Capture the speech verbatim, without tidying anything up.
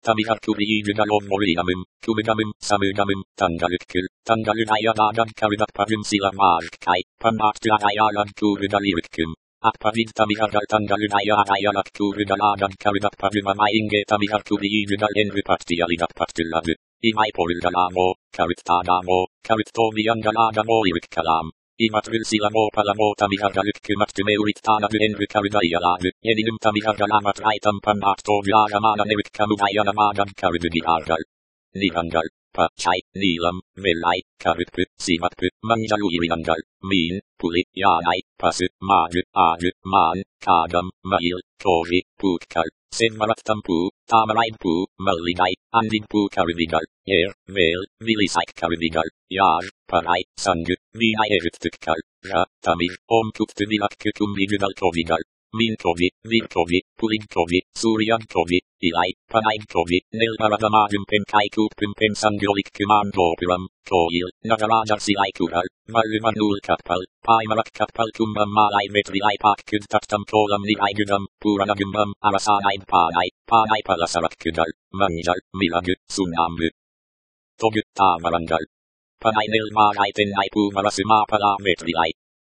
tabiharkuriyigigalom moriamim, kubigamim, samugamim, tangalukul, tangalunayadagan karidakpavim silamajkai, panaktuagayagan kurudalirikkum. Akpavid tabihargal tangalunayadayalag kurudalagan karidakpavim amainge tabiharkuriyigigal enripaktialidakpaktilavu. Imai porilgalamo, karittadamo, karittomiangalagamo irikkalam. Imatril silamo palamo tabihargalukkumaktumeurittanadu enrikaridayalavu. Yeninum tabihargalamat raitam panaktovyaagamana nerikkamuvayanamagan karidugiargal. Nihangal, pachai, nilam, velai, karitpu, simatpu, manjaluiriangal, min, puli, yaanai, pasu, maaju, aaju, maan, kaagam, mail, tovi, puukkal. Senmarattampu, tamaraidpu, malligai, andinpu karivigal, yer, vel, vilisaik karivigal, yaar, parai, sangu, minai erittukkal, ra, tamir, omkuktu vilakkukumbigunal tovigal, mintovi, virtovi, pulintovi, suryantovi, ilai, panaintovi, nelparadamagum penkaikukpum pensangolikkumandopiram, toil, nagarajarsilaikural, mallumanul kappal, paimarak kappal kummam malai metrilai pakkud tattam kolam niaigudam, puranagumam, arasanaid panai, panai palasarakkudal, manjal, milagu, sunambu. Togut tamarangal. Panai nel marai tenai pumarasuma pala metrilai,